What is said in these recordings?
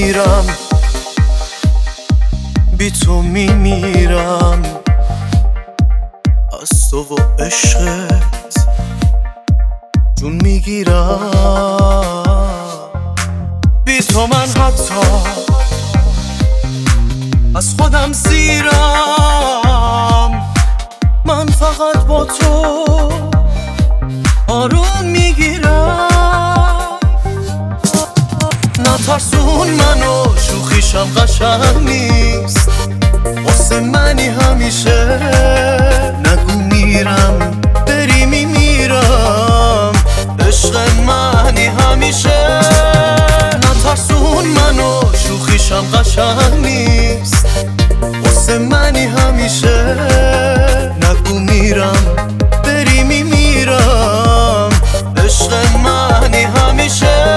میمیرم، بی تو میمیرم، از تو و عشقت جون میگیرم. بی تو من حتی از خودم سیرم، من فقط با تو آروم میگیرم. نترسون منو، شوخیشم قشنگ نیست، واسه منی همیشه. نگو میرم بری میمیرم، عشق منی همیشه. نترسون منو، شوخیشم قشنگ نیست، واسه منی همیشه. نگو میرم بری میمیرم، عشق منی همیشه.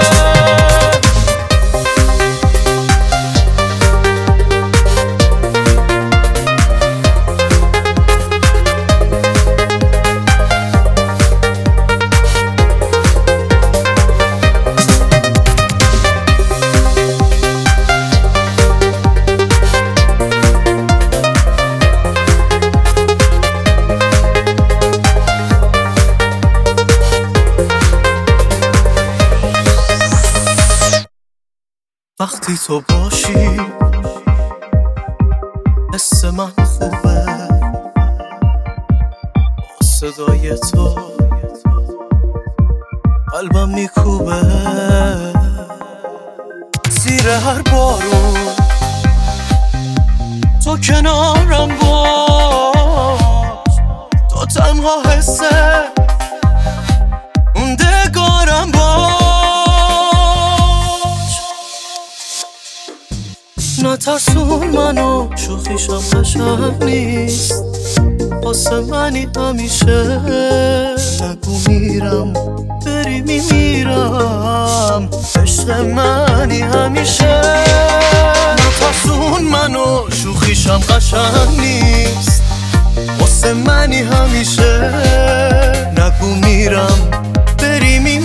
وقتی تو باشی حس من خوبه، با صدای تو قلبم میکوبه. زیر هر بارون تو کنارم باش، تو تنها حسه موندگارم باش. نترسون منو، شوخیشم قشنگ نیست، واسه منی همیشه. نگو میرم بری میمیرم، عشق منی همیشه. نترسون منو، شوخیشم قشنگ نیست، واسه منی همیشه. نگو میرم بری میمیرم،